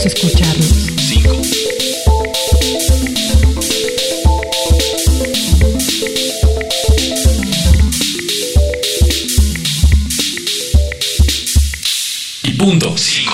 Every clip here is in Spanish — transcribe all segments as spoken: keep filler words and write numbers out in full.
Queremos escucharlos. cinco. Y punto. cinco.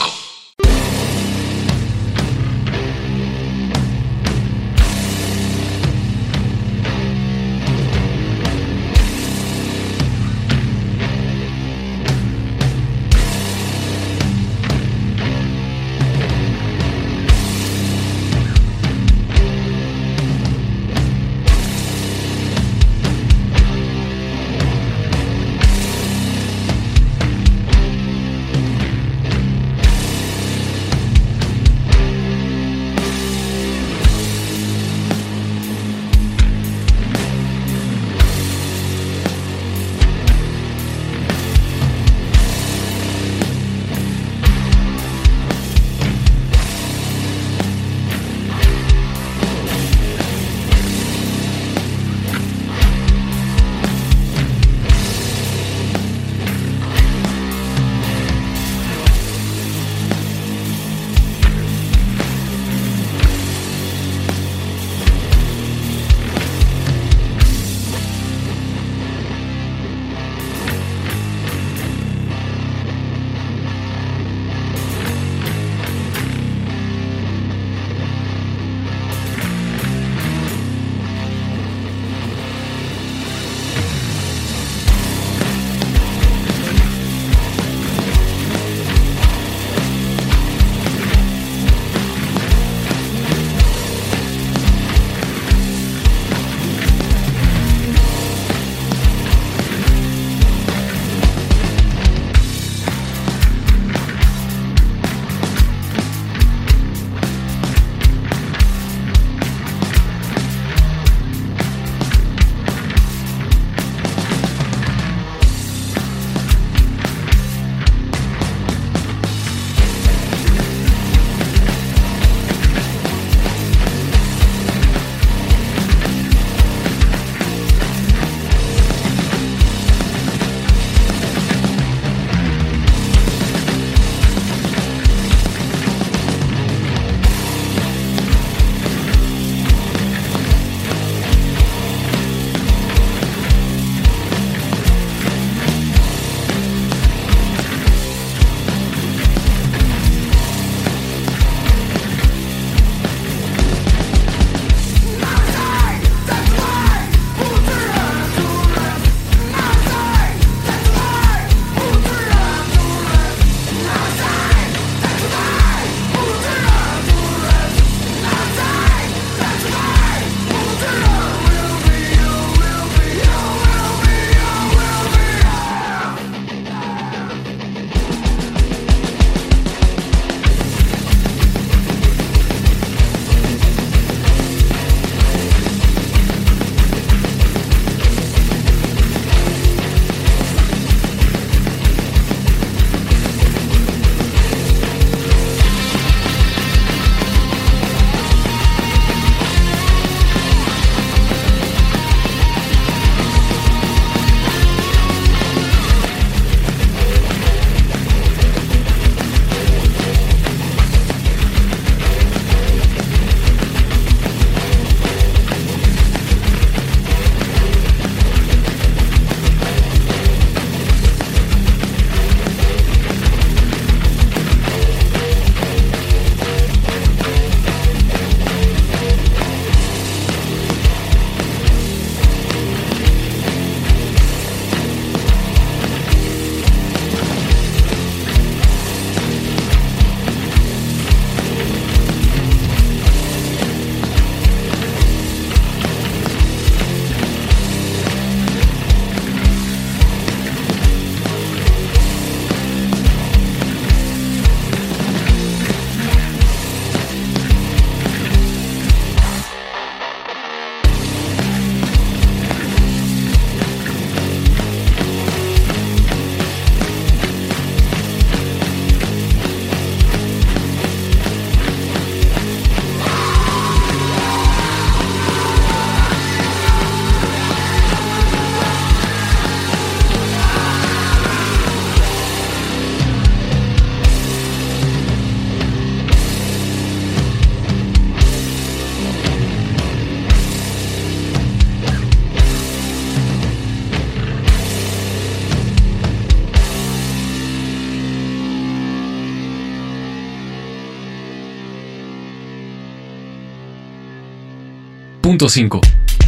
punto cinco.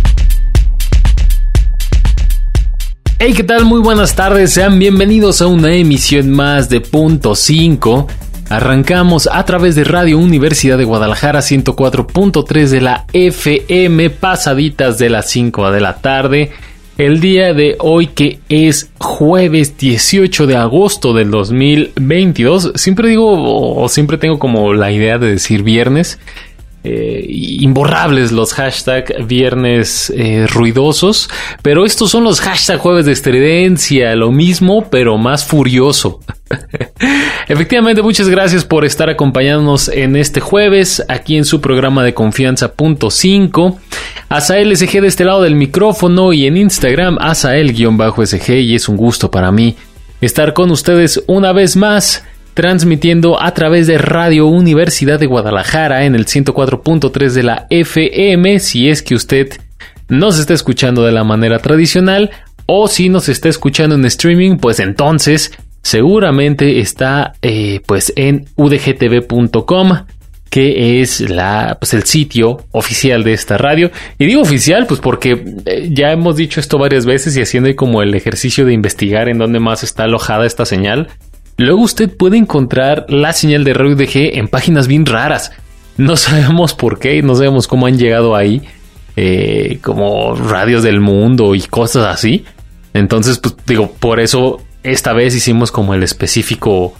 Hey, ¿qué tal? Muy buenas tardes, sean bienvenidos a una emisión más de Punto cinco. Arrancamos a través de Radio Universidad de Guadalajara ciento cuatro punto tres de la F M, pasaditas de las cinco de la tarde. El día de hoy, que es jueves dieciocho de agosto del dos mil veintidós. Siempre digo, o siempre tengo como la idea de decir viernes. Eh, imborrables los hashtag viernes eh, ruidosos, pero estos son los hashtag jueves de estridencia, lo mismo pero más furioso. Efectivamente, muchas gracias por estar acompañándonos en este jueves aquí en su programa de confianza Punto cinco. Asael S G de este lado del micrófono y en Instagram Asael-S G, y es un gusto para mí estar con ustedes una vez más, transmitiendo a través de Radio Universidad de Guadalajara en el ciento cuatro punto tres de la F M, si es que usted nos está escuchando de la manera tradicional, o si nos está escuchando en streaming, pues entonces seguramente está eh, pues en u d g t v punto com, que es la, pues el sitio oficial de esta radio. Y digo oficial pues porque eh, ya hemos dicho esto varias veces, y haciendo como el ejercicio de investigar en dónde más está alojada esta señal, luego usted puede encontrar la señal de Radio U D G en páginas bien raras. No sabemos por qué, no sabemos cómo han llegado ahí, eh, como radios del mundo y cosas así. Entonces, pues digo, por eso esta vez hicimos como el específico,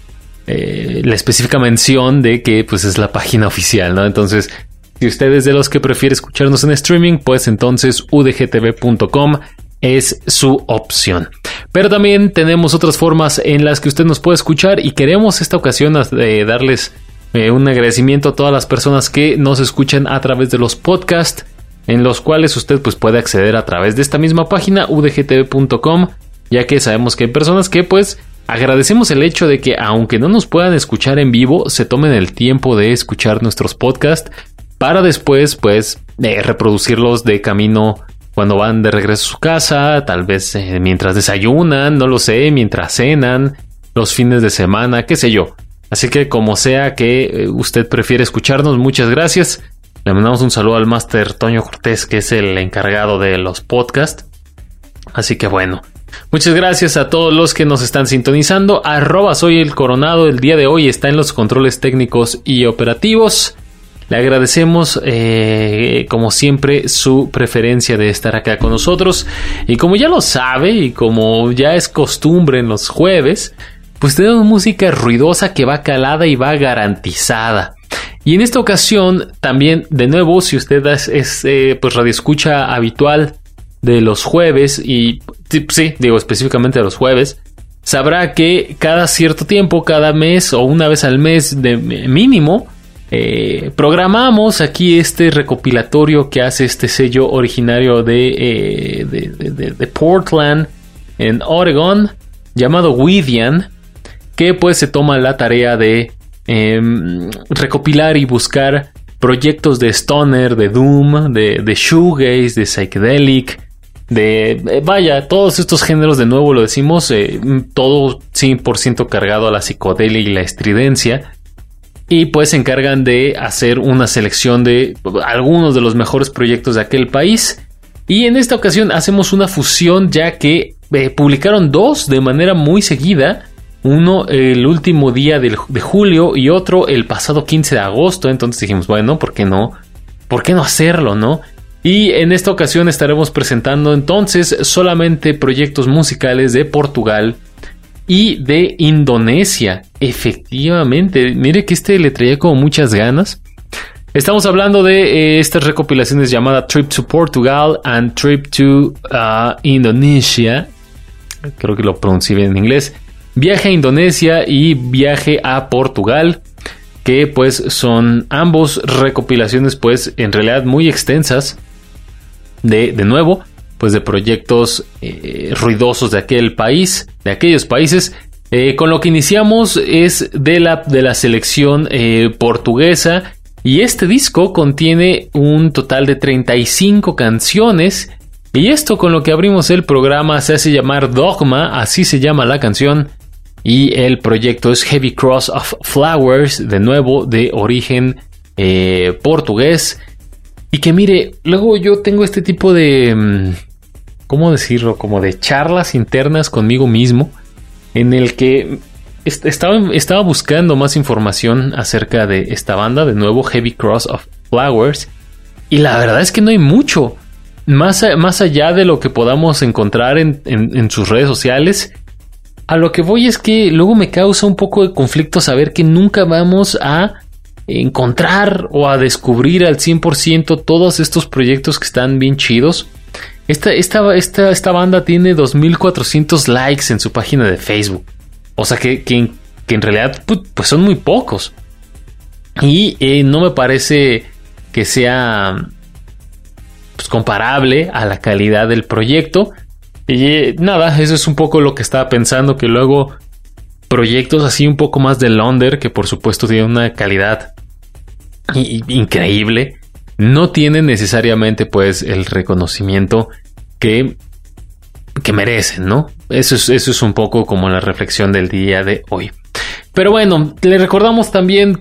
eh, la específica mención de que pues es la página oficial, ¿no? Entonces, si usted es de los que prefiere escucharnos en streaming, pues entonces u d g t v punto com es su opción. Pero también tenemos otras formas en las que usted nos puede escuchar, y queremos esta ocasión eh, darles eh, un agradecimiento a todas las personas que nos escuchan a través de los podcasts, en los cuales usted pues puede acceder a través de esta misma página u d g t v punto com, ya que sabemos que hay personas que pues agradecemos el hecho de que, aunque no nos puedan escuchar en vivo, se tomen el tiempo de escuchar nuestros podcasts para después pues eh, reproducirlos de camino cuando van de regreso a su casa, tal vez eh, mientras desayunan, no lo sé, mientras cenan, los fines de semana, qué sé yo. Así que como sea que eh, usted prefiere escucharnos, muchas gracias. Le mandamos un saludo al Máster Toño Cortés, que es el encargado de los podcasts. Así que bueno, muchas gracias a todos los que nos están sintonizando. Arroba soy el Coronado, el día de hoy está en los controles técnicos y operativos. Le agradecemos, eh, como siempre, su preferencia de estar acá con nosotros. Y como ya lo sabe, y como ya es costumbre en los jueves, pues tenemos música ruidosa que va calada y va garantizada. Y en esta ocasión, también, de nuevo, si usted es, es eh, pues radioescucha habitual de los jueves, y sí, digo específicamente de los jueves, sabrá que cada cierto tiempo, cada mes o una vez al mes de mínimo, Eh, programamos aquí este recopilatorio que hace este sello originario de, eh, de, de, de, de Portland, en Oregon, llamado Widian, que pues se toma la tarea de eh, recopilar y buscar proyectos de stoner, de doom, de, de shoegaze, de psychedelic, de eh, vaya, todos estos géneros, de nuevo lo decimos, eh, todo cien por ciento cargado a la psicodelia y la estridencia. Y pues se encargan de hacer una selección de algunos de los mejores proyectos de aquel país. Y en esta ocasión hacemos una fusión, ya que eh, publicaron dos de manera muy seguida. Uno el último día de, de julio y otro el pasado quince de agosto. Entonces dijimos, bueno, ¿por qué no? ¿Por qué no hacerlo, no? Y en esta ocasión estaremos presentando entonces solamente proyectos musicales de Portugal y de Indonesia. Efectivamente, mire que este le traía como muchas ganas. Estamos hablando de eh, estas recopilaciones llamadas Trip to Portugal and Trip to uh, Indonesia. Creo que lo pronuncié bien en inglés. Viaje a Indonesia y Viaje a Portugal, que pues son ambos recopilaciones pues en realidad muy extensas de, de nuevo, pues de proyectos eh, ruidosos de aquel país, de aquellos países. Eh, con lo que iniciamos es de la, de la selección eh, portuguesa, y este disco contiene un total de treinta y cinco canciones, y esto con lo que abrimos el programa se hace llamar Dogma, así se llama la canción, y el proyecto es Heavy Cross of Flowers, de nuevo de origen eh, portugués. Y que mire, luego yo tengo este tipo de, ¿cómo decirlo? Como de charlas internas conmigo mismo, en el que est- estaba, estaba buscando más información acerca de esta banda, de nuevo Heavy Cross of Flowers, y la verdad es que no hay mucho, más, a, más allá de lo que podamos encontrar en, en, en sus redes sociales. A lo que voy es que luego me causa un poco de conflicto saber que nunca vamos a encontrar o a descubrir al cien por ciento todos estos proyectos que están bien chidos. Esta, esta, esta, esta banda tiene dos mil cuatrocientos likes en su página de Facebook. O sea que, que, que en realidad pues son muy pocos. Y eh, no me parece que sea pues, comparable a la calidad del proyecto. Y eh, nada, eso es un poco lo que estaba pensando, que luego proyectos así un poco más del under, que por supuesto tienen una calidad increíble, no tienen necesariamente pues el reconocimiento que, que merecen, ¿no? Eso es, eso es un poco como la reflexión del día de hoy. Pero bueno, le recordamos también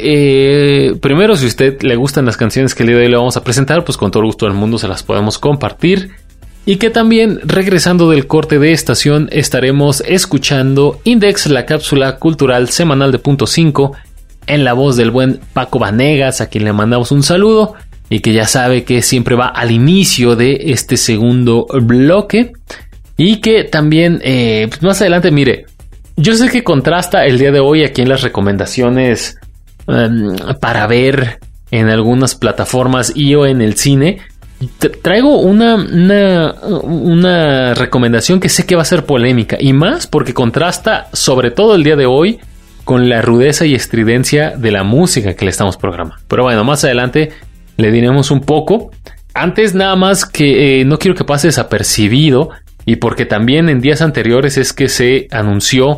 que eh, primero, si a usted le gustan las canciones que el día de hoy le vamos a presentar, pues con todo el gusto del mundo se las podemos compartir. Y que también, regresando del corte de estación, estaremos escuchando Index, la cápsula cultural semanal de Punto cinco, en la voz del buen Paco Vanegas, a quien le mandamos un saludo, y que ya sabe que siempre va al inicio de este segundo bloque. Y que también, eh, pues más adelante, mire, yo sé que contrasta el día de hoy aquí en las recomendaciones um, para ver en algunas plataformas y o en el cine. Traigo una, una, una recomendación que sé que va a ser polémica, y más porque contrasta sobre todo el día de hoy con la rudeza y estridencia de la música que le estamos programando. Pero bueno, más adelante le diremos un poco. Antes nada más que eh, no quiero que pase desapercibido, y porque también en días anteriores es que se anunció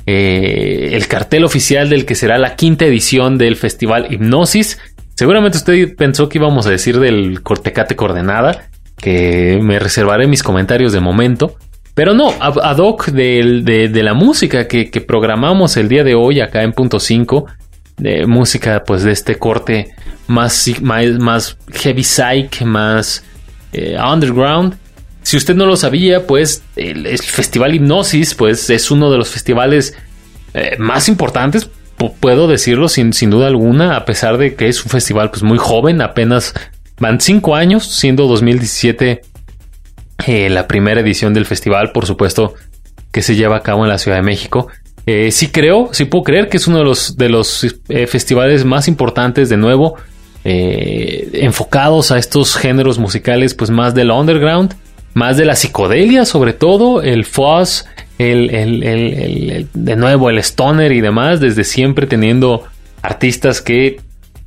eh, el cartel oficial del que será la quinta edición del Festival Hipnosis. Seguramente usted pensó que íbamos a decir del Cortecate Coordenada, que me reservaré mis comentarios de momento. Pero no, ad hoc de, de, de la música que, que programamos el día de hoy acá en Punto cinco. De música pues de este corte más, más, más heavy psych, más eh, underground. Si usted no lo sabía, pues el, el Festival Hipnosis pues es uno de los festivales eh, más importantes, puedo decirlo sin, sin duda alguna, a pesar de que es un festival pues muy joven, apenas van cinco años, siendo dos mil diecisiete eh, la primera edición del festival, por supuesto, que se lleva a cabo en la Ciudad de México. Eh, sí creo, sí puedo creer que es uno de los, de los eh, festivales más importantes, de nuevo, eh, enfocados a estos géneros musicales, pues más del underground, más de la psicodelia, sobre todo, el fuzz, el, el, el, el, el de nuevo el stoner y demás, desde siempre teniendo artistas que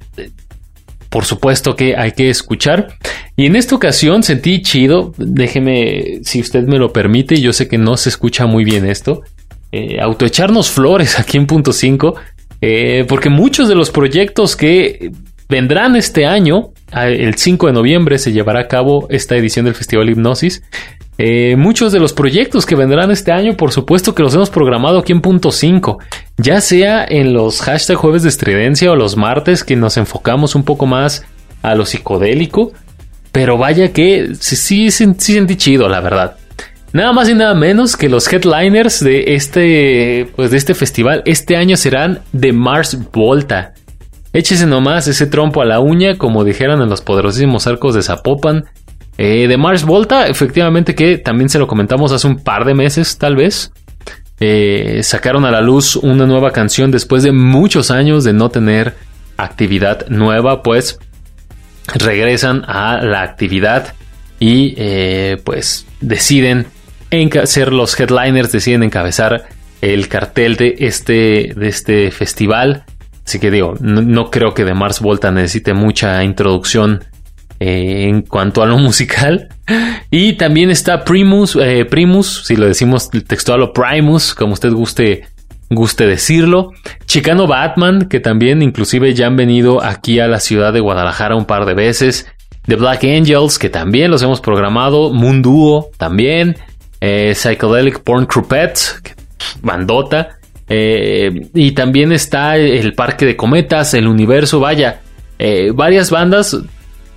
por supuesto que hay que escuchar. Y en esta ocasión sentí chido, déjeme, si usted me lo permite, yo sé que no se escucha muy bien esto, eh, autoecharnos flores aquí en Punto cinco, eh, porque muchos de los proyectos que vendrán este año, el cinco de noviembre se llevará a cabo esta edición del Festival Hipnosis. Eh, muchos de los proyectos que vendrán este año, por supuesto que los hemos programado aquí en Punto cinco, ya sea en los hashtag jueves de estridencia o los martes, que nos enfocamos un poco más a lo psicodélico. Pero vaya que sí, sí, sí, sí sentí chido, la verdad. Nada más y nada menos que los headliners de este, pues de este festival este año serán The Mars Volta. Échese nomás ese trompo a la uña, como dijeron en los poderosísimos Arcos de Zapopan. Eh, de Mars Volta, efectivamente, que también se lo comentamos hace un par de meses, tal vez. Eh, sacaron a la luz una nueva canción después de muchos años de no tener actividad nueva, pues regresan a la actividad y eh, pues deciden enca- ser los headliners, deciden encabezar el cartel de este, de este festival. Así que digo, no, no creo que The Mars Volta necesite mucha introducción eh, en cuanto a lo musical. Y también está Primus, eh, Primus, si lo decimos textual, o Primus, como usted guste, guste decirlo. Chicano Batman, que también inclusive ya han venido aquí a la ciudad de Guadalajara un par de veces. The Black Angels, que también los hemos programado. Moon Duo también. Eh, Psychedelic Porn Crupettes, bandota. Eh, y también está el Parque de Cometas, el Universo, vaya, eh, varias bandas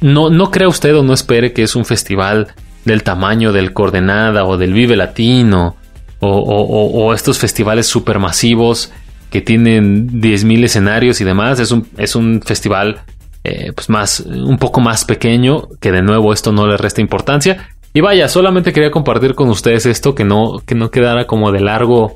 no, no crea usted o no espere que es un festival del tamaño del Coordenada o del Vive Latino o, o, o estos festivales supermasivos que tienen diez mil escenarios y demás. Es un, es un festival eh, pues más, un poco más pequeño, que de nuevo esto no le resta importancia. Y vaya, solamente quería compartir con ustedes esto, que no, que no quedara como de largo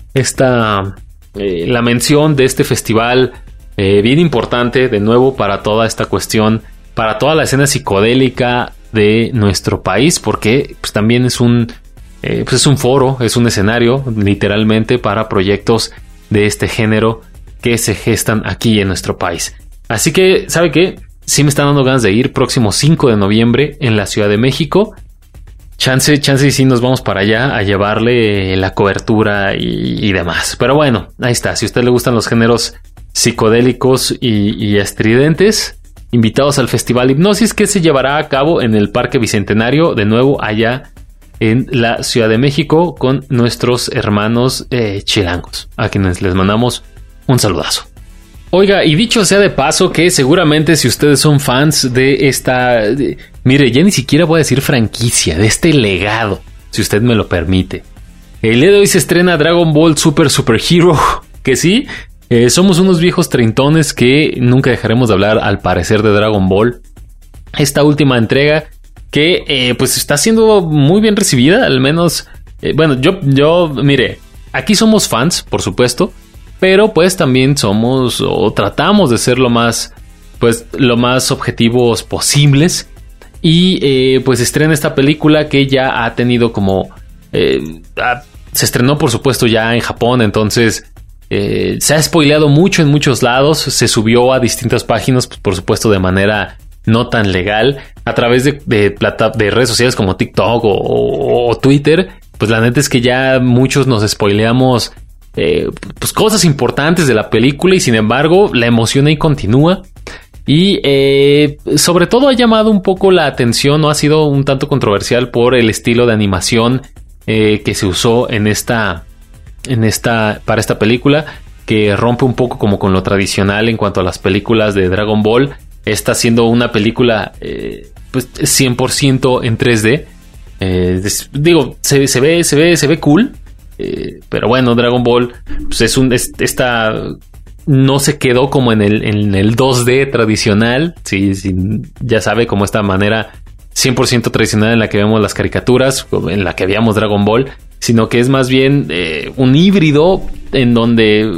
esta eh, la mención de este festival eh, bien importante de nuevo para toda esta cuestión, para toda la escena psicodélica de nuestro país, porque pues, también es un eh, pues, es un foro, es un escenario literalmente para proyectos de este género que se gestan aquí en nuestro país. Así que, ¿sabe qué? Sí me están dando ganas de ir próximo cinco de noviembre en la Ciudad de México. Chance, chance y sí nos vamos para allá a llevarle la cobertura y, y demás. Pero bueno, ahí está. Si a usted le gustan los géneros psicodélicos y, y estridentes, invitados al Festival Hipnosis, que se llevará a cabo en el Parque Bicentenario, de nuevo allá en la Ciudad de México, con nuestros hermanos eh, chilangos, a quienes les mandamos un saludazo. Oiga, y dicho sea de paso que seguramente si ustedes son fans de esta... De, mire, ya ni siquiera voy a decir franquicia, de este legado, si usted me lo permite. El día de hoy se estrena Dragon Ball Super Super Hero, que sí, eh, somos unos viejos treintones que nunca dejaremos de hablar al parecer de Dragon Ball. Esta última entrega que eh, pues está siendo muy bien recibida, al menos... Eh, bueno, yo, yo, mire, aquí somos fans, por supuesto, pero pues también somos o tratamos de ser lo más, pues, lo más objetivos posibles. Y eh, pues estrena esta película que ya ha tenido como... Eh, ha, se estrenó por supuesto ya en Japón, entonces eh, se ha spoileado mucho en muchos lados. Se subió a distintas páginas, pues, por supuesto de manera no tan legal, a través de, de, plata, de redes sociales como TikTok o, o, o Twitter. Pues la neta es que ya muchos nos spoileamos eh, pues cosas importantes de la película, y sin embargo la emoción ahí continúa. Y eh, sobre todo ha llamado un poco la atención, o ha sido un tanto controversial por el estilo de animación eh, que se usó en esta, en esta, para esta película, que rompe un poco como con lo tradicional en cuanto a las películas de Dragon Ball. Está siendo una película eh, pues cien por ciento en tres D. Eh, es, digo, se, se ve, se ve, se ve cool. Eh, pero bueno, Dragon Ball pues es un, es, esta no se quedó como en el, en el dos D tradicional. Sí, sí, ya sabe, como esta manera cien por ciento tradicional en la que vemos las caricaturas, en la que veíamos Dragon Ball, sino que es más bien eh, un híbrido en donde,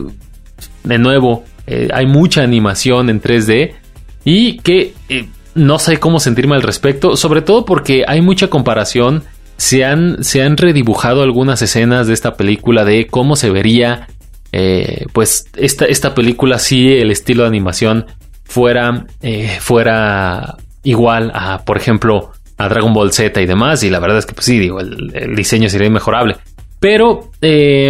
de nuevo, eh, hay mucha animación en tres D. Y que eh, no sé cómo sentirme al respecto, sobre todo porque hay mucha comparación. Se han, se han redibujado algunas escenas de esta película de cómo se vería eh, pues esta, esta película si el estilo de animación fuera, eh, fuera igual a, por ejemplo, a Dragon Ball Z y demás. Y la verdad es que pues sí, digo, el, el diseño sería inmejorable. Pero... Eh,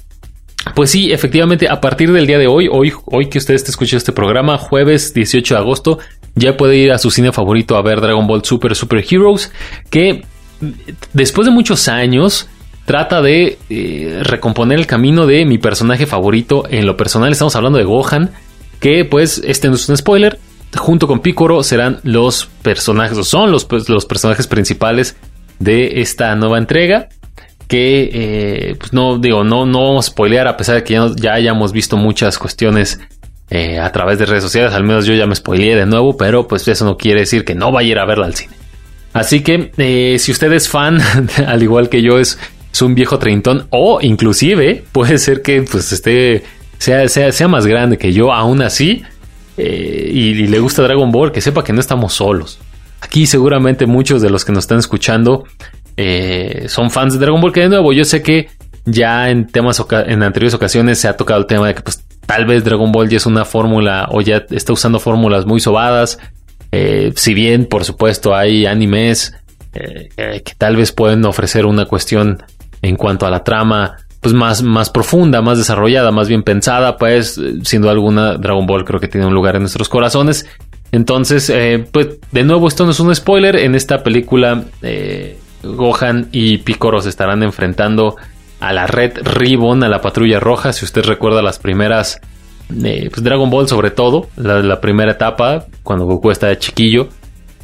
Pues sí, efectivamente, a partir del día de hoy, hoy, hoy que usted esté escuchando este programa, jueves dieciocho de agosto, ya puede ir a su cine favorito a ver Dragon Ball Super Super Heroes, que después de muchos años trata de eh, recomponer el camino de mi personaje favorito. En lo personal estamos hablando de Gohan, que pues este no es un spoiler, junto con Piccolo serán los personajes, o son los, los personajes principales de esta nueva entrega. Que eh, pues no digo, no, no vamos a spoilear, a pesar de que ya, ya hayamos visto muchas cuestiones eh, a través de redes sociales. Al menos yo ya me spoileé de nuevo, pero pues eso no quiere decir que no vaya a ir a verla al cine. Así que eh, si usted es fan, al igual que yo, es, es un viejo treintón, o inclusive puede ser que pues esté sea, sea, sea más grande que yo, aún así, eh, y, y le gusta Dragon Ball, que sepa que no estamos solos. Aquí seguramente muchos de los que nos están escuchando Eh, son fans de Dragon Ball, que de nuevo yo sé que ya en temas en anteriores ocasiones se ha tocado el tema de que pues tal vez Dragon Ball ya es una fórmula o ya está usando fórmulas muy sobadas. Eh, si bien por supuesto hay animes eh, eh, que tal vez pueden ofrecer una cuestión en cuanto a la trama pues más, más profunda, más desarrollada, más bien pensada, pues sin duda alguna Dragon Ball creo que tiene un lugar en nuestros corazones. Entonces eh, pues de nuevo esto no es un spoiler. En esta película eh, Gohan y Piccolo se estarán enfrentando a la Red Ribbon, a la Patrulla Roja. Si usted recuerda las primeras eh, pues Dragon Ball, sobre todo la, la primera etapa cuando Goku está de chiquillo,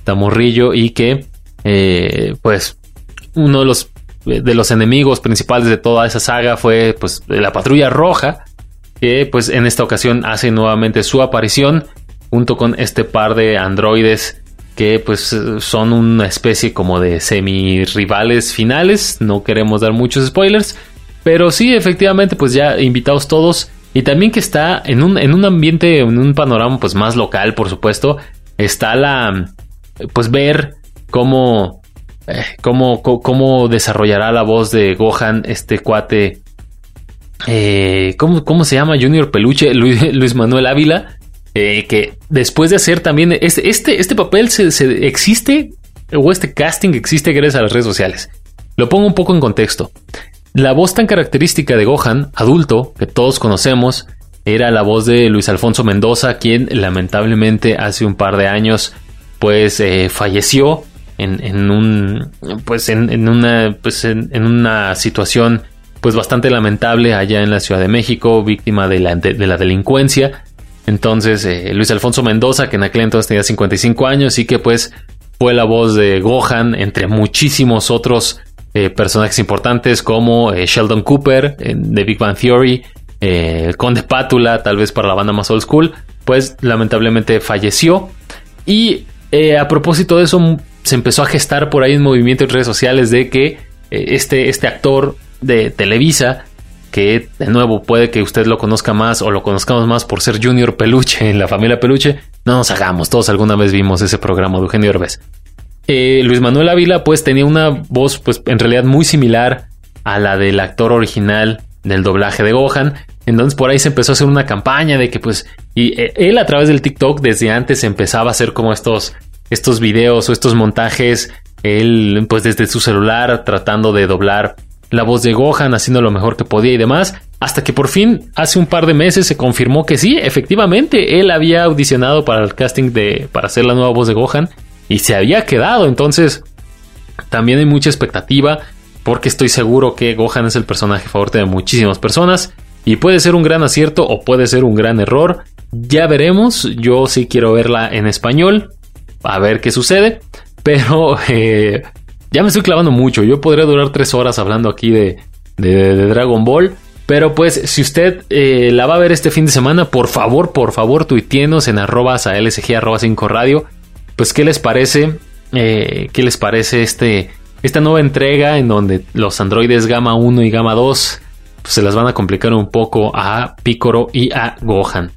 está morrillo y que eh, pues uno de los de los enemigos principales de toda esa saga fue pues la Patrulla Roja, que pues en esta ocasión hace nuevamente su aparición junto con este par de androides que pues son una especie como de semi-rivales finales. No queremos dar muchos spoilers, pero sí, efectivamente, pues ya invitados todos. Y también que está en un, en un ambiente, en un panorama pues más local, por supuesto. Está la... pues ver cómo... Eh, cómo, cómo, cómo desarrollará la voz de Gohan este cuate... Eh, ¿cómo, ¿Cómo se llama? Junior Peluche, Luis, Luis Manuel Ávila. Eh, que después de hacer también este, este, este papel se, se existe, o este casting existe gracias a las redes sociales. Lo pongo un poco en contexto. La voz tan característica de Gohan, adulto, que todos conocemos, era la voz de Luis Alfonso Mendoza, quien lamentablemente hace un par de años pues eh, falleció en, en un pues en, en una pues en, en una situación pues bastante lamentable allá en la Ciudad de México, víctima de la, de, de la delincuencia. Entonces eh, Luis Alfonso Mendoza, que en aquel entonces tenía cincuenta y cinco años y que pues fue la voz de Gohan entre muchísimos otros eh, personajes importantes como eh, Sheldon Cooper en The Big Bang Theory, eh, el Conde Pátula, tal vez para la banda más old school, pues lamentablemente falleció. Y eh, a propósito de eso se empezó a gestar por ahí un movimiento en redes sociales de que eh, este, este actor de Televisa, que de nuevo puede que usted lo conozca más o lo conozcamos más por ser Junior Peluche en la familia Peluche, no nos hagamos, todos alguna vez vimos ese programa de Eugenio Derbez. Eh, Luis Manuel Ávila pues tenía una voz pues en realidad muy similar a la del actor original del doblaje de Gohan. Entonces por ahí se empezó a hacer una campaña de que pues y eh, él a través del TikTok desde antes empezaba a hacer como estos, estos videos o estos montajes, él pues desde su celular tratando de doblar la voz de Gohan, haciendo lo mejor que podía y demás, hasta que por fin hace un par de meses se confirmó que sí, efectivamente él había audicionado para el casting de para hacer la nueva voz de Gohan y se había quedado. Entonces también hay mucha expectativa porque estoy seguro que Gohan es el personaje favorito de muchísimas personas y puede ser un gran acierto o puede ser un gran error, ya veremos. Yo sí quiero verla en español, a ver qué sucede, pero eh, ya me estoy clavando mucho. Yo podría durar tres horas hablando aquí de, de, de Dragon Ball. Pero pues si usted eh, la va a ver este fin de semana, por favor, por favor, tuitienos en arroba salsg arroba cinco radio. Pues qué les parece, eh, qué les parece este, esta nueva entrega en donde los androides Gamma uno y Gamma dos pues, se las van a complicar un poco a Piccolo y a Gohan.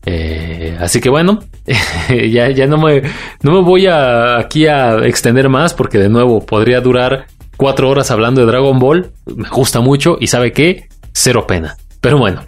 Eh, así que bueno, ya, ya no me, no me voy a, aquí a extender más porque de nuevo podría durar cuatro horas hablando de Dragon Ball. Me gusta mucho y ¿sabe qué? Cero pena. Pero bueno,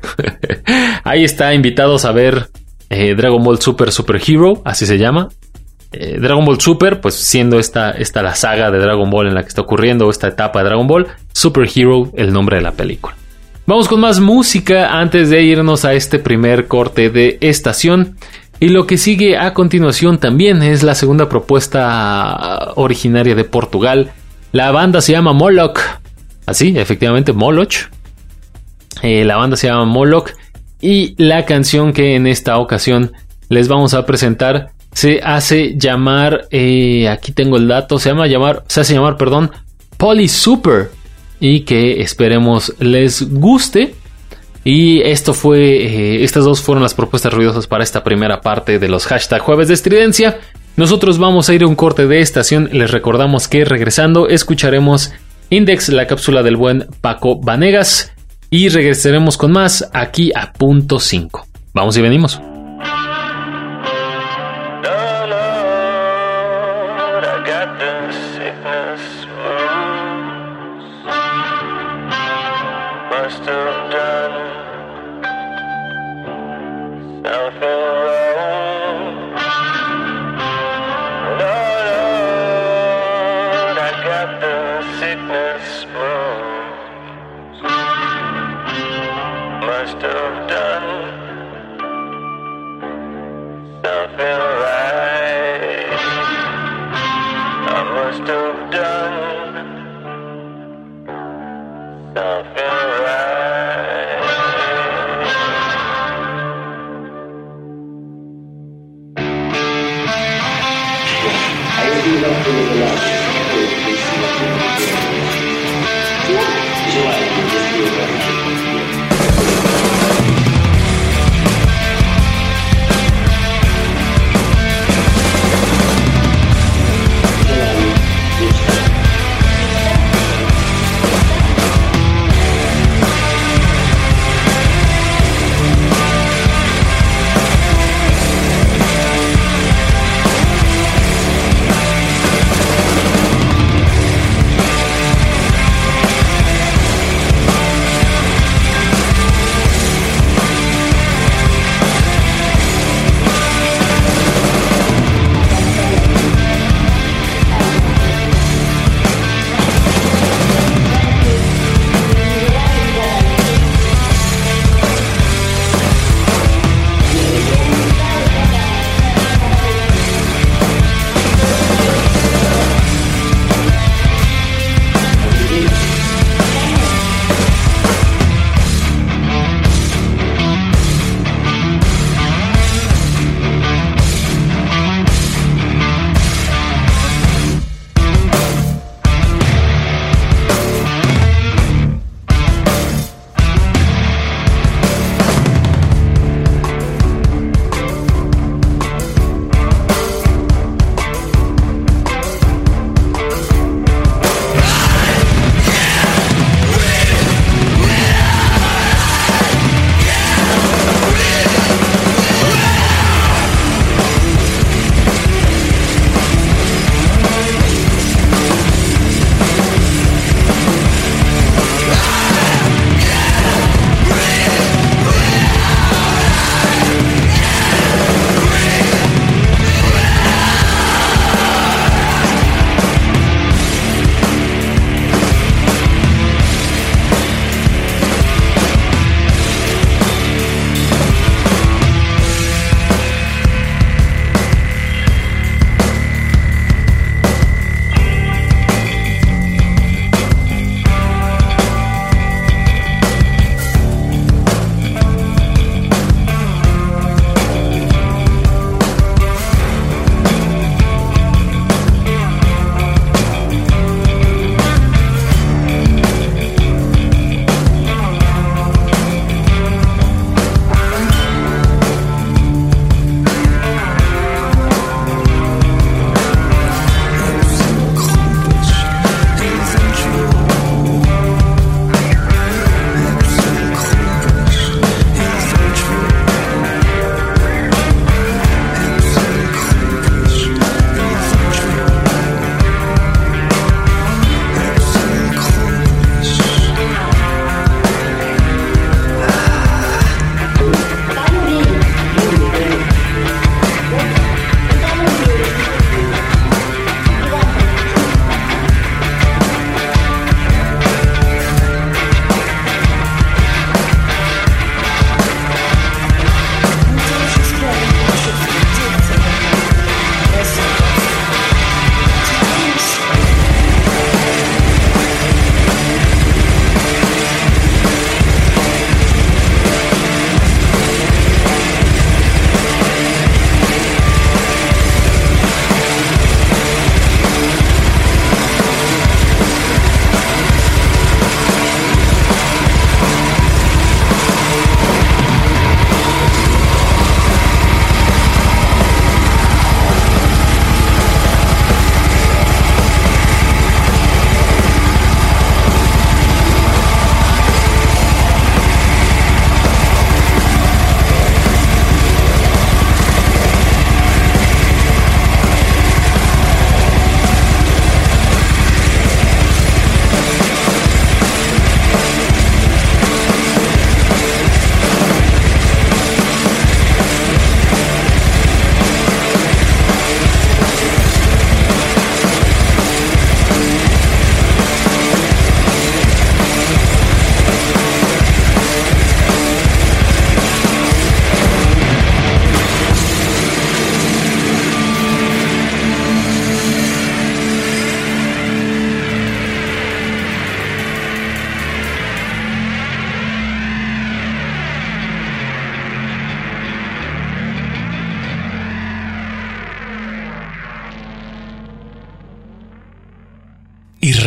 ahí está, invitados a ver eh, Dragon Ball Super Super Hero, así se llama. Eh, Dragon Ball Super, pues siendo esta, esta la saga de Dragon Ball en la que está ocurriendo esta etapa de Dragon Ball. Super Hero, el nombre de la película. Vamos con más música antes de irnos a este primer corte de estación. Y lo que sigue a continuación también es la segunda propuesta originaria de Portugal. La banda se llama Moloch. Así, efectivamente, Moloch. Eh, la banda se llama Moloch. Y la canción que en esta ocasión les vamos a presentar se hace llamar... Eh, aquí tengo el dato. Se llama llamar... Se hace llamar, perdón, Poly Super. Y que esperemos les guste. Y esto fue, eh, estas dos fueron las propuestas ruidosas para esta primera parte de los hashtag Jueves de Estridencia. Nosotros vamos a ir a un corte de estación. Les recordamos que regresando escucharemos Index, la cápsula del buen Paco Vanegas. Y regresaremos con más aquí a punto cinco. Vamos y venimos. Ahí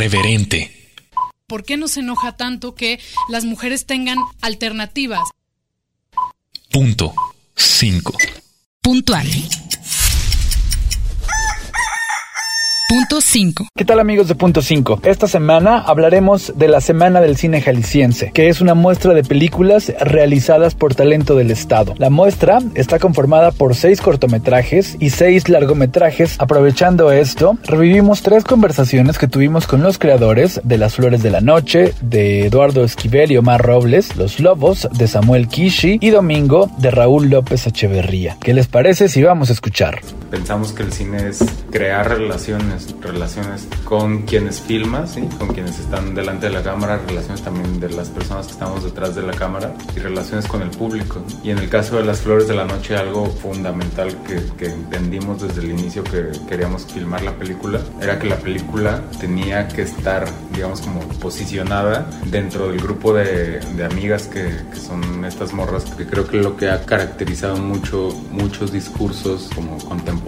irreverente. ¿Por qué nos enoja tanto que las mujeres tengan alternativas? Punto cinco. Puntual. Punto cinco. ¿Qué tal, amigos de Punto cinco? Esta semana hablaremos de la Semana del Cine Jalisciense, que es una muestra de películas realizadas por talento del estado. La muestra está conformada por seis cortometrajes y seis largometrajes. Aprovechando esto, revivimos tres conversaciones que tuvimos con los creadores de Las Flores de la Noche, de Eduardo Esquivel y Omar Robles, Los Lobos, de Samuel Kishi, y Domingo, de Raúl López Echeverría. ¿Qué les parece si vamos a escuchar? Pensamos que el cine es crear relaciones, relaciones con quienes filman, ¿sí? Con quienes están delante de la cámara, relaciones también de las personas que estamos detrás de la cámara y relaciones con el público. Y en el caso de Las Flores de la Noche, algo fundamental que, que entendimos desde el inicio que queríamos filmar la película era que la película tenía que estar, digamos, como posicionada dentro del grupo de, de amigas que, que son estas morras, que creo que lo que ha caracterizado mucho, muchos discursos como contemporáneos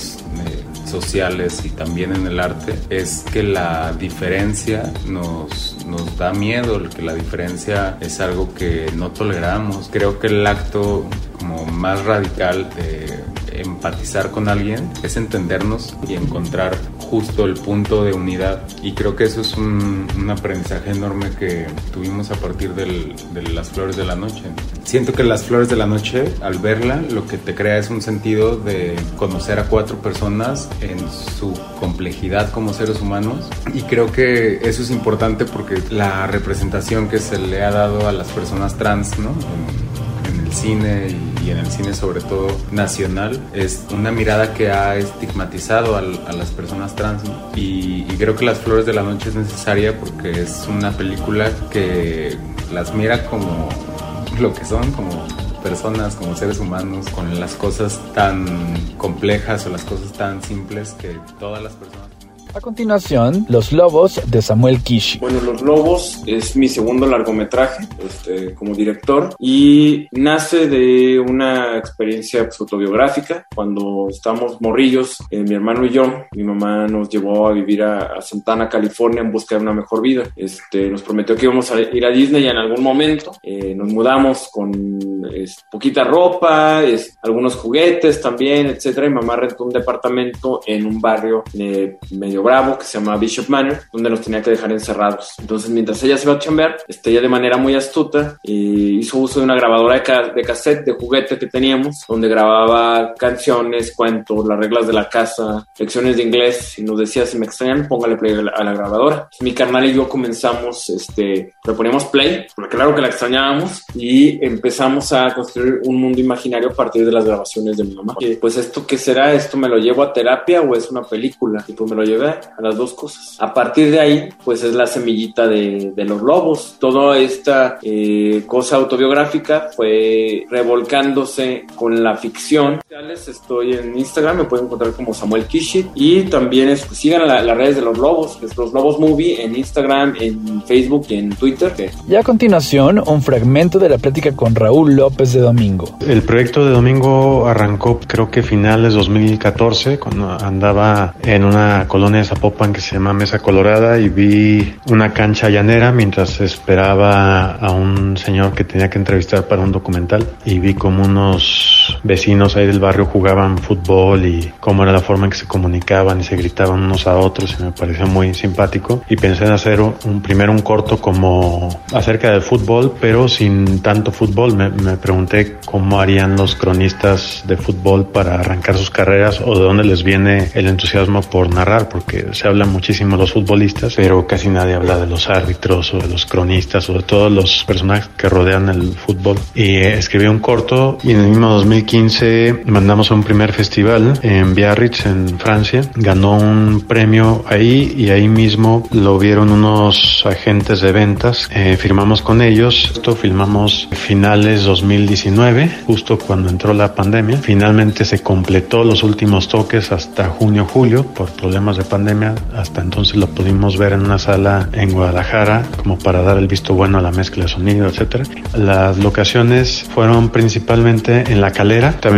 eh, sociales y también en el arte es que la diferencia nos, nos da miedo, que la diferencia es algo que no toleramos. Creo que el acto como más radical de empatizar con alguien es entendernos y encontrar justo el punto de unidad, y creo que eso es un, un aprendizaje enorme que tuvimos a partir del, de Las Flores de la Noche. Siento que Las Flores de la Noche, al verla, lo que te crea es un sentido de conocer a cuatro personas en su complejidad como seres humanos, y creo que eso es importante porque la representación que se le ha dado a las personas trans, ¿no? en, en el cine y y en el cine sobre todo nacional, es una mirada que ha estigmatizado al, a las personas trans, ¿no? y, y creo que Las Flores de la Noche es necesaria porque es una película que las mira como lo que son, como personas, como seres humanos, con las cosas tan complejas o las cosas tan simples que todas las personas. A continuación, Los Lobos, de Samuel Kishi. Bueno, Los Lobos es mi segundo largometraje este, como director, y nace de una experiencia pues, autobiográfica. Cuando estábamos morrillos, eh, mi hermano y yo, mi mamá nos llevó a vivir a, a Santana, California, en busca de una mejor vida. Este, nos prometió que íbamos a ir a Disney en algún momento. Eh, nos mudamos con es, poquita ropa, es, algunos juguetes también, etcétera. Mi mamá rentó un departamento en un barrio eh, medio bravo que se llama Bishop Manor, donde nos tenía que dejar encerrados. Entonces, mientras ella se iba a chambear, este, ella de manera muy astuta eh, hizo uso de una grabadora de, ca- de cassette, de juguete que teníamos, donde grababa canciones, cuentos, las reglas de la casa, lecciones de inglés, y nos decía: si me extrañan, póngale play a la, a la grabadora. Entonces, mi carnal y yo comenzamos, este, le poníamos play, porque claro que la extrañábamos, y empezamos a construir un mundo imaginario a partir de las grabaciones de mi mamá. Y, pues, ¿esto qué será? ¿Esto me lo llevo a terapia o es una película? Y pues me lo llevé a las dos cosas. A partir de ahí, pues es la semillita de, de Los Lobos. Toda esta eh, cosa autobiográfica fue revolcándose con la ficción. Estoy en Instagram, me pueden encontrar como Samuel Kishi, y también es, pues, sigan la, las redes de Los Lobos, es Los Lobos Movie en Instagram, en Facebook y en Twitter. Y a continuación, un fragmento de la plática con Raúl López de Domingo. El proyecto de Domingo arrancó, creo que finales dos mil catorce, cuando andaba en una colonia de Zapopan que se llama Mesa Colorada, y vi una cancha llanera mientras esperaba a un señor que tenía que entrevistar para un documental, y vi como unos vecinos ahí del barrio jugaban fútbol y cómo era la forma en que se comunicaban y se gritaban unos a otros, y me pareció muy simpático, y pensé en hacer un, primero un corto como acerca del fútbol, pero sin tanto fútbol. Me, me pregunté cómo harían los cronistas de fútbol para arrancar sus carreras, o de dónde les viene el entusiasmo por narrar, porque se habla muchísimo de los futbolistas, pero casi nadie habla de los árbitros o de los cronistas o de todos los personajes que rodean el fútbol. Y eh, escribí un corto, y en el mismo dos mil quince mandamos a un primer festival en Biarritz, en Francia. Ganó un premio ahí, y ahí mismo lo vieron unos agentes de ventas. Eh, firmamos con ellos. Esto filmamos finales dos mil diecinueve, justo cuando entró la pandemia. Finalmente se completó los últimos toques hasta junio, julio, por problemas de pandemia. Hasta entonces lo pudimos ver en una sala en Guadalajara, como para dar el visto bueno a la mezcla de sonido, etcétera. Las locaciones fueron principalmente en La Calera. También filmamos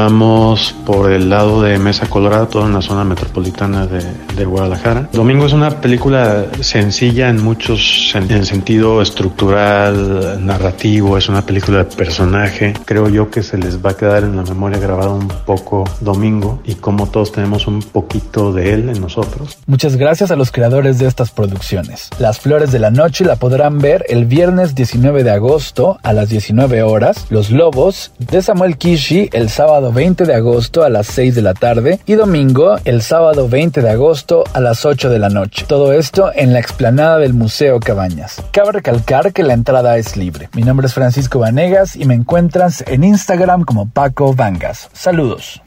vamos por el lado de Mesa Colorada, toda una zona metropolitana de, de Guadalajara. Domingo es una película sencilla en muchos, en, en sentido estructural, narrativo, es una película de personaje. Creo yo que se les va a quedar en la memoria grabada un poco Domingo y como todos tenemos un poquito de él en nosotros. Muchas gracias a los creadores de estas producciones. Las Flores de la Noche la podrán ver el viernes diecinueve de agosto a las diecinueve horas, Los Lobos de Samuel Kishi el sábado veinte de agosto a las seis de la tarde y Domingo el sábado veinte de agosto a las ocho de la noche. Todo esto en la explanada del Museo Cabañas. Cabe recalcar que la entrada es libre. Mi nombre es Francisco Vanegas y me encuentras en Instagram como Paco Vangas. Saludos.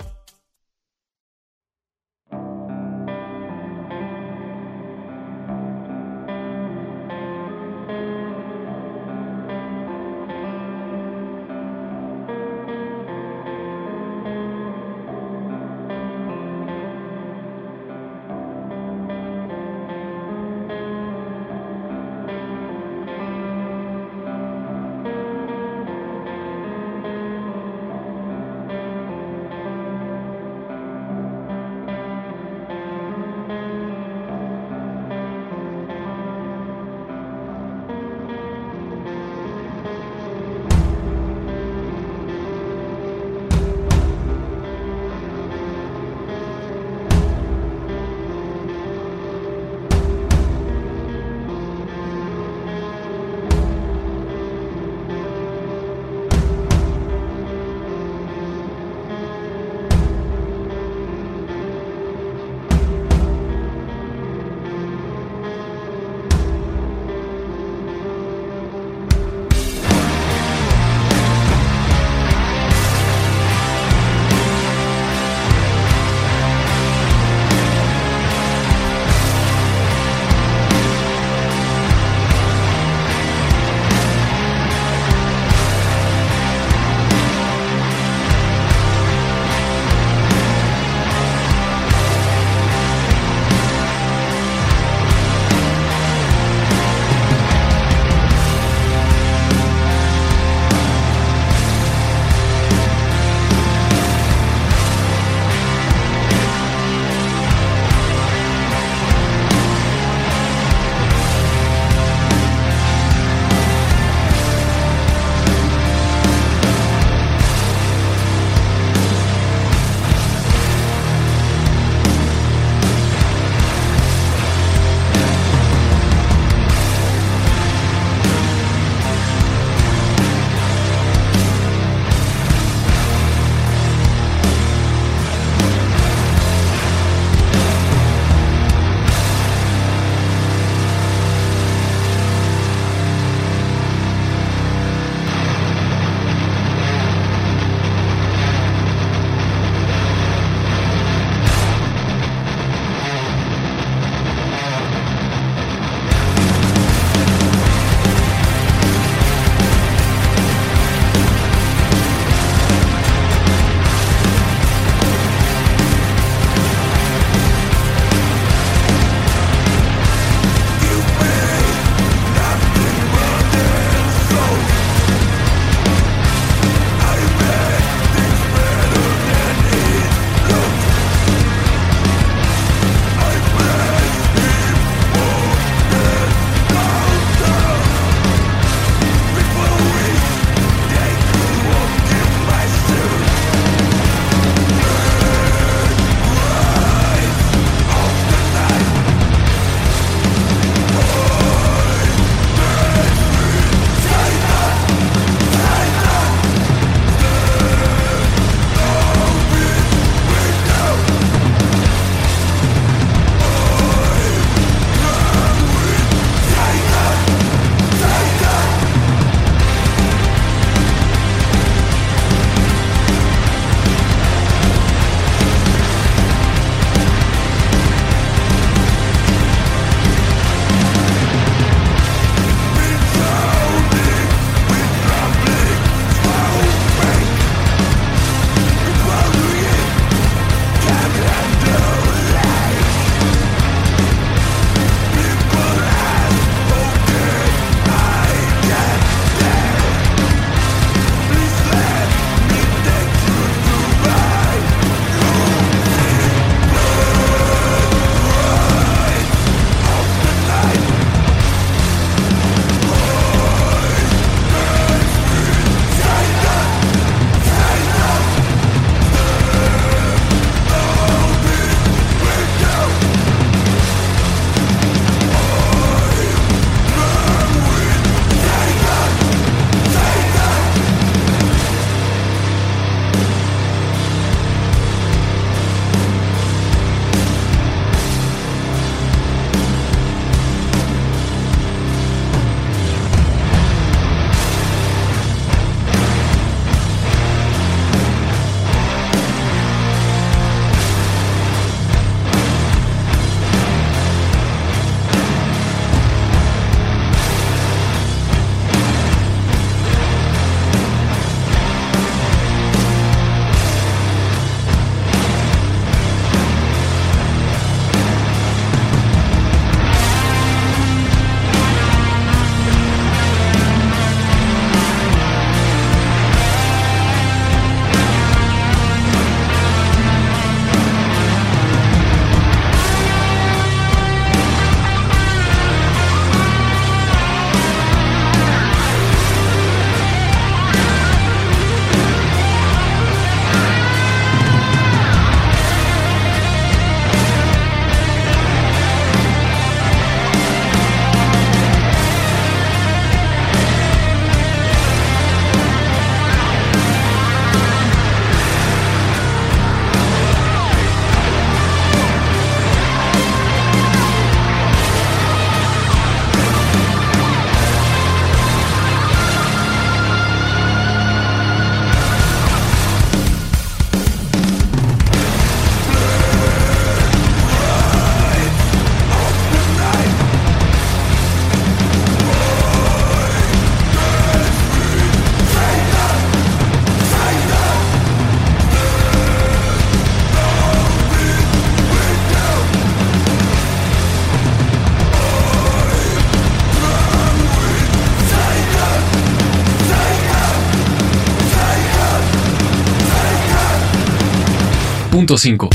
punto cinco.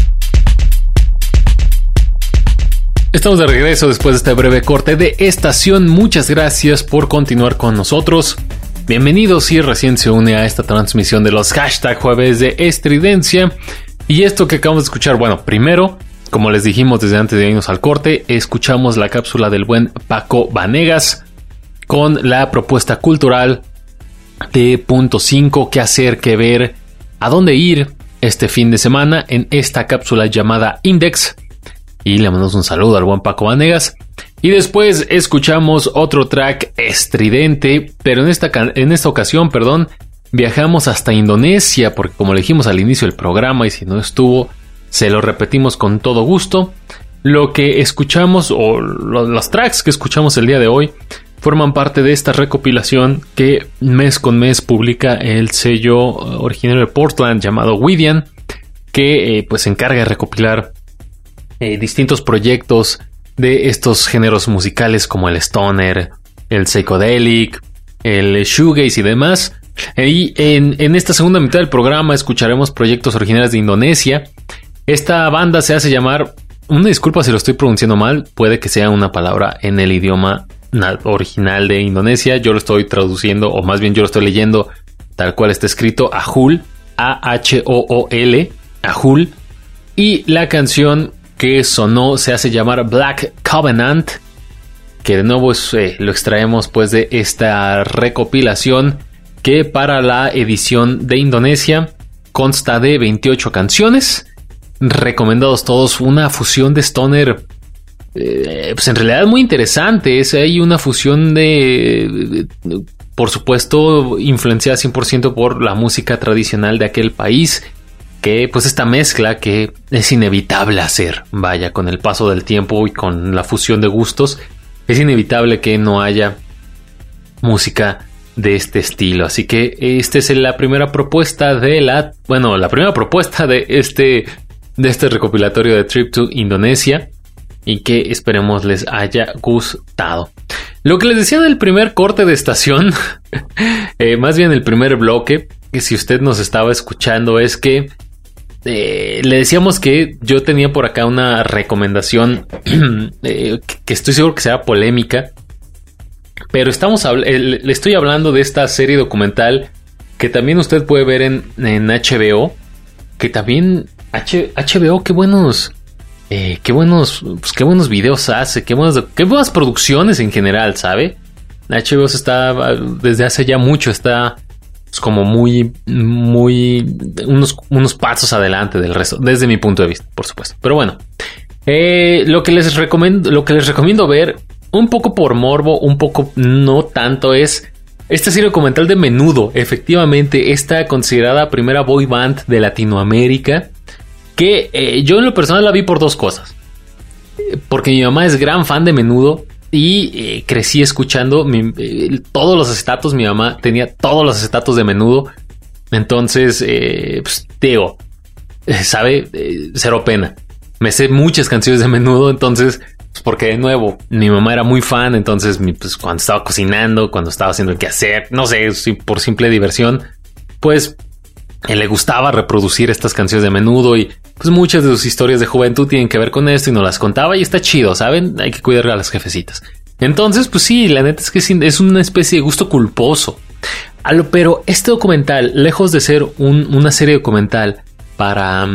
Estamos de regreso después de este breve corte de estación. Muchas gracias por continuar con nosotros. Bienvenidos si recién se une a esta transmisión de los hashtag jueves de estridencia. Y esto que acabamos de escuchar, bueno, primero, como les dijimos desde antes de irnos al corte, escuchamos la cápsula del buen Paco Vanegas con la propuesta cultural de punto cinco, qué hacer, qué ver, a dónde ir este fin de semana en esta cápsula llamada Index. Y le mandamos un saludo al buen Paco Vanegas. Y después escuchamos otro track estridente, pero en esta, en esta ocasión, perdón, viajamos hasta Indonesia, porque como le dijimos al inicio del programa, y si no estuvo, se lo repetimos con todo gusto. Lo que escuchamos, o lo, los tracks que escuchamos el día de hoy, forman parte de esta recopilación que mes con mes publica el sello originario de Portland llamado Wydian, que eh, pues se encarga de recopilar eh, distintos proyectos de estos géneros musicales como el stoner, el psychedelic, el shoegaze y demás. Y en, en esta segunda mitad del programa escucharemos proyectos originales de Indonesia. Esta banda se hace llamar, una disculpa si lo estoy pronunciando mal, puede que sea una palabra en el idioma original de Indonesia, yo lo estoy traduciendo, o más bien yo lo estoy leyendo tal cual está escrito, Ahul, A H O O L, Ahul. Y la canción que sonó se hace llamar Black Covenant, que de nuevo es, eh, lo extraemos pues de esta recopilación que para la edición de Indonesia consta de veintiocho canciones, recomendados todos, una fusión de stoner eh, pues en realidad muy interesante. Es hay una fusión de, de por supuesto influenciada cien por ciento por la música tradicional de aquel país, que pues esta mezcla que es inevitable hacer, vaya, con el paso del tiempo y con la fusión de gustos, es inevitable que no haya música de este estilo. Así que esta es la primera propuesta de la, bueno, la primera propuesta de este, de este recopilatorio de Trip to Indonesia, y que esperemos les haya gustado. Lo que les decía del primer corte de estación, eh, más bien el primer bloque, que si usted nos estaba escuchando, es que eh, le decíamos que yo tenía por acá una recomendación eh, que estoy seguro que será polémica, pero estamos habl- eh, le estoy hablando de esta serie documental que también usted puede ver en, en H B O, que también H- HBO, qué buenos... Eh, qué buenos, pues qué buenos videos hace, qué buenas, qué buenas producciones en general, ¿sabe? H B O está desde hace ya mucho, está pues, como muy, muy unos, unos pasos adelante del resto, desde mi punto de vista, por supuesto. Pero bueno, eh, lo que les recomiendo, lo que les recomiendo ver, un poco por morbo, un poco no tanto, es esta serie documental de Menudo. Efectivamente, esta considerada primera boy band de Latinoamérica, que eh, yo en lo personal la vi por dos cosas. Eh, porque mi mamá es gran fan de Menudo y eh, crecí escuchando mi, eh, todos los acetatos. Mi mamá tenía todos los acetatos de Menudo. Entonces, eh, pues, digo, eh, sabe, eh, cero pena. Me sé muchas canciones de Menudo, entonces, pues, porque de nuevo, mi mamá era muy fan. Entonces, mi, pues, cuando estaba cocinando, cuando estaba haciendo el quehacer, no sé, si por simple diversión, pues él le gustaba reproducir estas canciones de Menudo, y pues muchas de sus historias de juventud tienen que ver con esto y nos las contaba, y está chido, ¿saben? Hay que cuidar a las jefecitas. Entonces, pues sí, la neta es que es una especie de gusto culposo. Pero este documental, lejos de ser un, una serie documental para...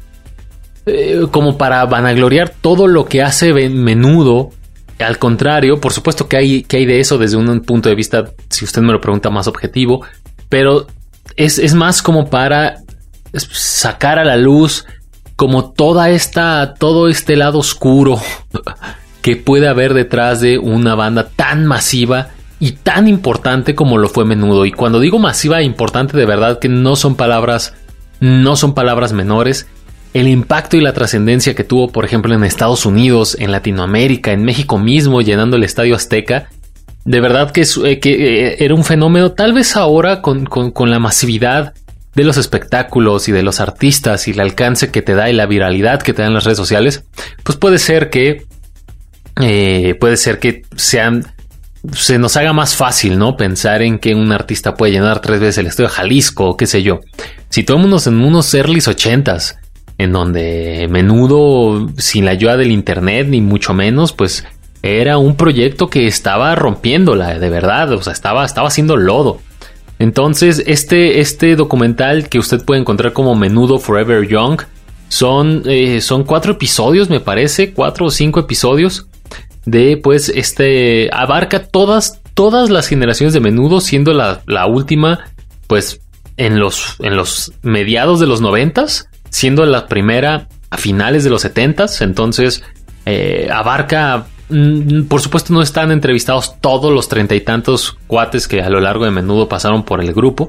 Eh, como para vanagloriar todo lo que hace Menudo, al contrario, por supuesto que hay, que hay de eso desde un punto de vista, si usted me lo pregunta, más objetivo, pero... Es, es más como para sacar a la luz como toda esta, todo este lado oscuro que puede haber detrás de una banda tan masiva y tan importante como lo fue Menudo. Y cuando digo masiva e importante, de verdad que no son palabras, no son palabras menores. El impacto y la trascendencia que tuvo, por ejemplo, en Estados Unidos, en Latinoamérica, en México mismo, llenando el Estadio Azteca. De verdad que, es, eh, que eh, era un fenómeno. Tal vez ahora con, con, con la masividad de los espectáculos y de los artistas y el alcance que te da y la viralidad que te dan las redes sociales, pues puede ser que eh, puede ser que sean, se nos haga más fácil, ¿no? Pensar en que un artista puede llenar tres veces el Estadio Jalisco o qué sé yo. Situémonos en unos early ochentas, en donde Menudo, sin la ayuda del internet ni mucho menos, pues era un proyecto que estaba rompiéndola de verdad, o sea, estaba, estaba haciendo lodo. Entonces este, este documental que usted puede encontrar como Menudo Forever Young son, eh, son cuatro episodios, me parece, cuatro o cinco episodios de, pues, este, abarca todas, todas las generaciones de Menudo, siendo la, la última, pues, en los, en los mediados de los noventas, siendo la primera a finales de los setentas. Entonces, eh, abarca, mm, por supuesto, no están entrevistados todos los treinta y tantos cuates que a lo largo de Menudo pasaron por el grupo,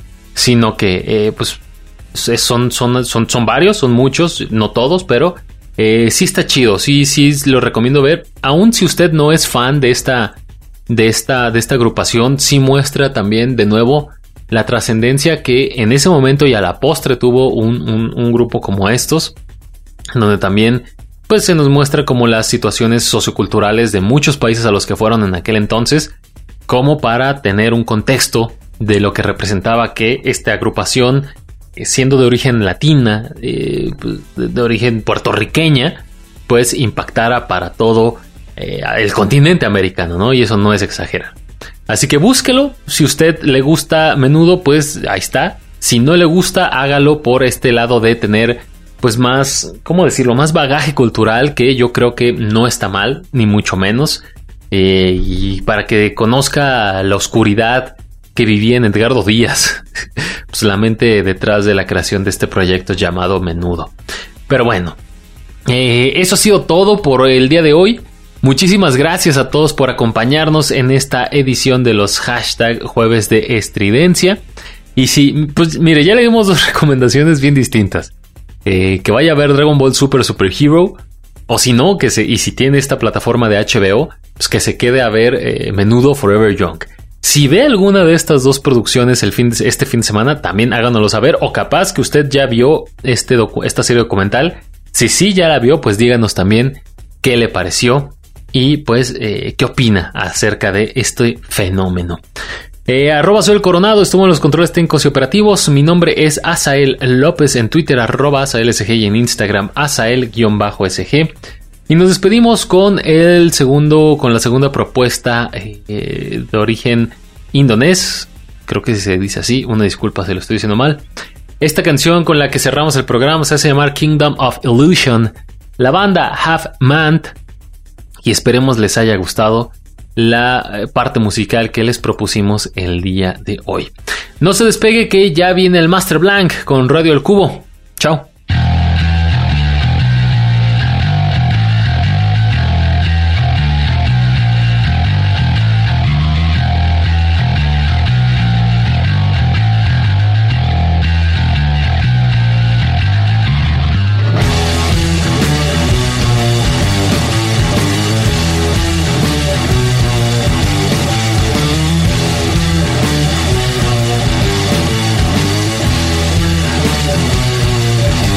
sino que, eh, pues, son, son, son, son varios, son muchos, no todos, pero Eh, sí está chido, sí, sí lo recomiendo ver. Aun si usted no es fan de esta, de esta, de esta agrupación, sí muestra también de nuevo la trascendencia que en ese momento y a la postre tuvo un, un, un grupo como estos, donde también pues se nos muestra como las situaciones socioculturales de muchos países a los que fueron en aquel entonces, como para tener un contexto de lo que representaba que esta agrupación, siendo de origen latina, eh, de origen puertorriqueña, pues impactara para todo eh, el continente americano, ¿no? Y eso no es exagerar. Así que búsquelo. Si usted le gusta Menudo, pues ahí está. Si no le gusta, hágalo por este lado de tener, pues más, ¿cómo decirlo? Más bagaje cultural, que yo creo que no está mal, ni mucho menos. Eh, y para que conozca la oscuridad que vivía en Edgardo Díaz, pues la mente detrás de la creación de este proyecto llamado Menudo. Pero bueno, eh, eso ha sido todo por el día de hoy. Muchísimas gracias a todos por acompañarnos en esta edición de los hashtag Jueves de Estridencia. Y si, pues mire, ya le dimos dos recomendaciones bien distintas. Eh, que vaya a ver Dragon Ball Super Super Hero, o si no, que se, y si tiene esta plataforma de H B O, pues que se quede a ver eh, Menudo Forever Young. Si ve alguna de estas dos producciones el fin de, este fin de semana, también háganoslo saber. O capaz que usted ya vio este docu- esta serie documental. Si sí ya la vio, pues díganos también qué le pareció y pues eh, qué opina acerca de este fenómeno. Eh, arroba soy el Coronado, estuvo en los controles técnicos y operativos. Mi nombre es Asael López, en Twitter arroba AsaelSG y en Instagram Asael-SG. Y nos despedimos con el segundo, con la segunda propuesta eh, de origen indonés. Creo que se dice así, una disculpa si lo estoy diciendo mal. Esta canción con la que cerramos el programa se hace llamar Kingdom of Illusion. La banda Half Mant. Y esperemos les haya gustado la parte musical que les propusimos el día de hoy. No se despegue, que ya viene el Master Blank con Radio El Cubo. Chao. We'll be right back.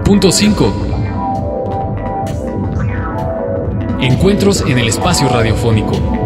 Punto cinco. Encuentros en el espacio radiofónico.